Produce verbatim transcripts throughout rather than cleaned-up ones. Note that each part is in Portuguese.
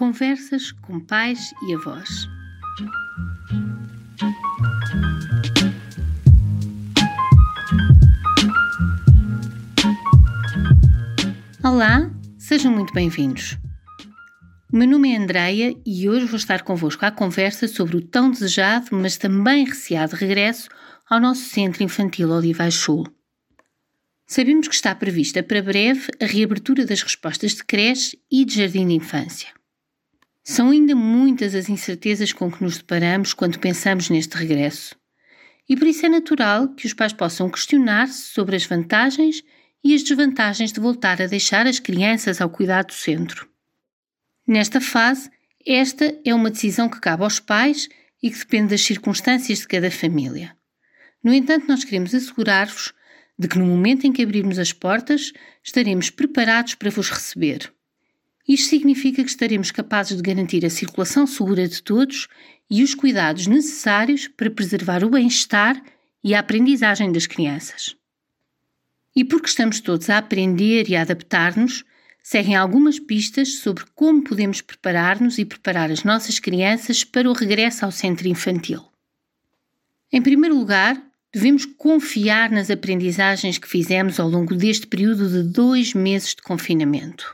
Conversas com pais e avós. Olá, sejam muito bem-vindos. O meu nome é Andreia e hoje vou estar convosco à conversa sobre o tão desejado, mas também receado regresso ao nosso Centro Infantil Olivais Sul. Sabemos que está prevista para breve a reabertura das respostas de creche e de jardim de infância. São ainda muitas as incertezas com que nos deparamos quando pensamos neste regresso. E por isso é natural que os pais possam questionar-se sobre as vantagens e as desvantagens de voltar a deixar as crianças ao cuidado do centro. Nesta fase, esta é uma decisão que cabe aos pais e que depende das circunstâncias de cada família. No entanto, nós queremos assegurar-vos de que no momento em que abrirmos as portas, estaremos preparados para vos receber. Isto significa que estaremos capazes de garantir a circulação segura de todos e os cuidados necessários para preservar o bem-estar e a aprendizagem das crianças. E porque estamos todos a aprender e a adaptar-nos, seguem algumas pistas sobre como podemos preparar-nos e preparar as nossas crianças para o regresso ao centro infantil. Em primeiro lugar, devemos confiar nas aprendizagens que fizemos ao longo deste período de dois meses de confinamento.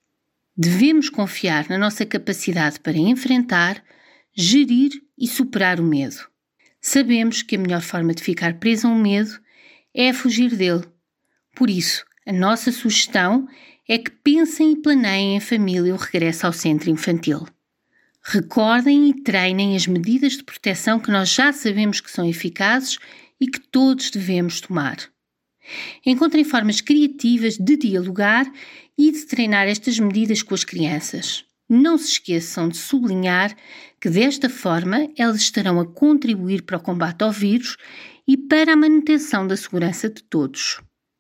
Devemos confiar na nossa capacidade para enfrentar, gerir e superar o medo. Sabemos que a melhor forma de ficar preso a um medo é fugir dele. Por isso, a nossa sugestão é que pensem e planeiem em família o regresso ao centro infantil. Recordem e treinem as medidas de proteção que nós já sabemos que são eficazes e que todos devemos tomar. Encontrem formas criativas de dialogar e de treinar estas medidas com as crianças. Não se esqueçam de sublinhar que desta forma elas estarão a contribuir para o combate ao vírus e para a manutenção da segurança de todos.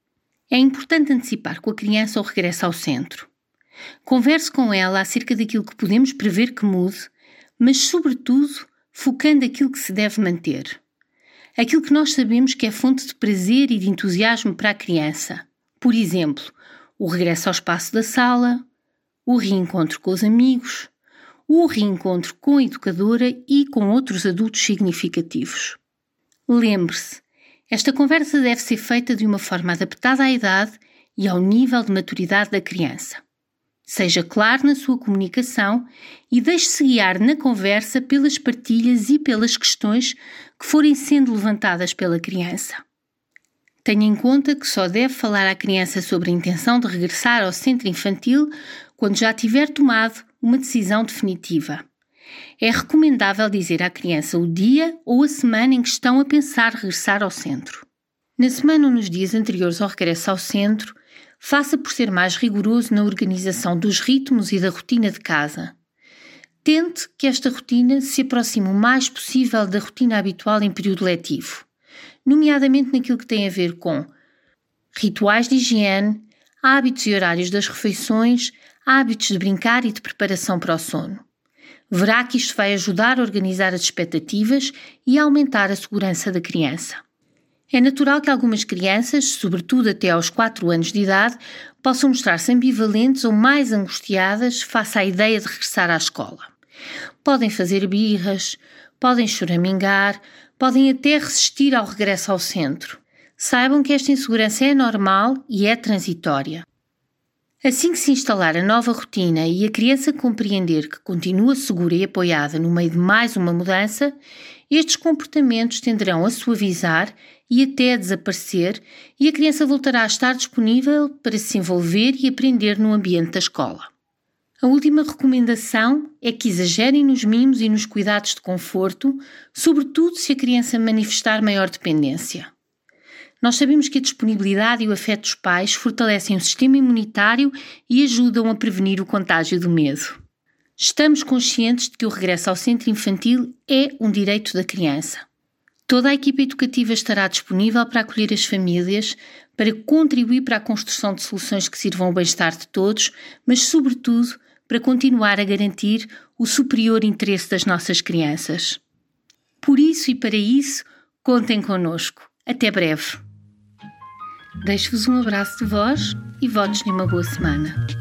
É importante antecipar com a criança o regresso ao centro. Converse com ela acerca daquilo que podemos prever que mude, mas, sobretudo, focando aquilo que se deve manter. Aquilo que nós sabemos que é fonte de prazer e de entusiasmo para a criança. Por exemplo, o regresso ao espaço da sala, o reencontro com os amigos, o reencontro com a educadora e com outros adultos significativos. Lembre-se, esta conversa deve ser feita de uma forma adaptada à idade e ao nível de maturidade da criança. Seja claro na sua comunicação e deixe-se guiar na conversa pelas partilhas e pelas questões que forem sendo levantadas pela criança. Tenha em conta que só deve falar à criança sobre a intenção de regressar ao centro infantil quando já tiver tomado uma decisão definitiva. É recomendável dizer à criança o dia ou a semana em que estão a pensar regressar ao centro. Na semana ou nos dias anteriores ao regresso ao centro, faça por ser mais rigoroso na organização dos ritmos e da rotina de casa. Tente que esta rotina se aproxime o mais possível da rotina habitual em período letivo, nomeadamente naquilo que tem a ver com rituais de higiene, hábitos e horários das refeições, hábitos de brincar e de preparação para o sono. Verá que isto vai ajudar a organizar as expectativas e a aumentar a segurança da criança. É natural que algumas crianças, sobretudo até aos quatro anos de idade, possam mostrar-se ambivalentes ou mais angustiadas face à ideia de regressar à escola. Podem fazer birras, podem choramingar, podem até resistir ao regresso ao centro. Saibam que esta insegurança é normal e é transitória. Assim que se instalar a nova rotina e a criança compreender que continua segura e apoiada no meio de mais uma mudança, estes comportamentos tenderão a suavizar e até a desaparecer e a criança voltará a estar disponível para se envolver e aprender no ambiente da escola. A última recomendação é que exagerem nos mimos e nos cuidados de conforto, sobretudo se a criança manifestar maior dependência. Nós sabemos que a disponibilidade e o afeto dos pais fortalecem o sistema imunitário e ajudam a prevenir o contágio do medo. Estamos conscientes de que o regresso ao centro infantil é um direito da criança. Toda a equipa educativa estará disponível para acolher as famílias, para contribuir para a construção de soluções que sirvam ao bem-estar de todos, mas, sobretudo, para continuar a garantir o superior interesse das nossas crianças. Por isso e para isso, contem connosco. Até breve. Deixo-vos um abraço de voz e votos de uma boa semana.